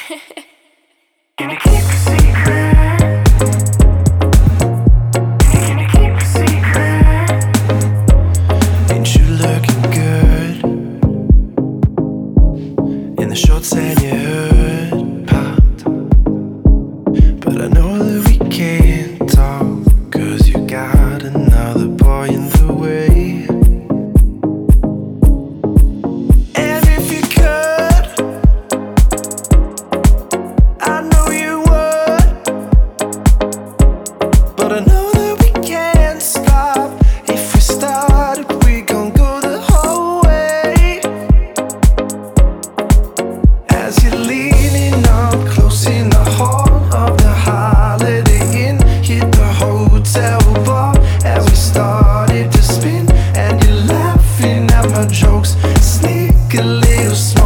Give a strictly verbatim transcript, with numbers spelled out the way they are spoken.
Can you keep a secret? Can you keep a secret? Ain't you looking good in the shorts and your hood popped? But I know that we can't talk, 'cause you got another boy in the way. And if you could, I know you would. But I know that we can't stop. If we started, we gon' go the whole way. As you're leaning up close in the hall of the Holiday Inn, hit the hotel bar as we started to spin, and you're laughing at my jokes, sneak a little smile.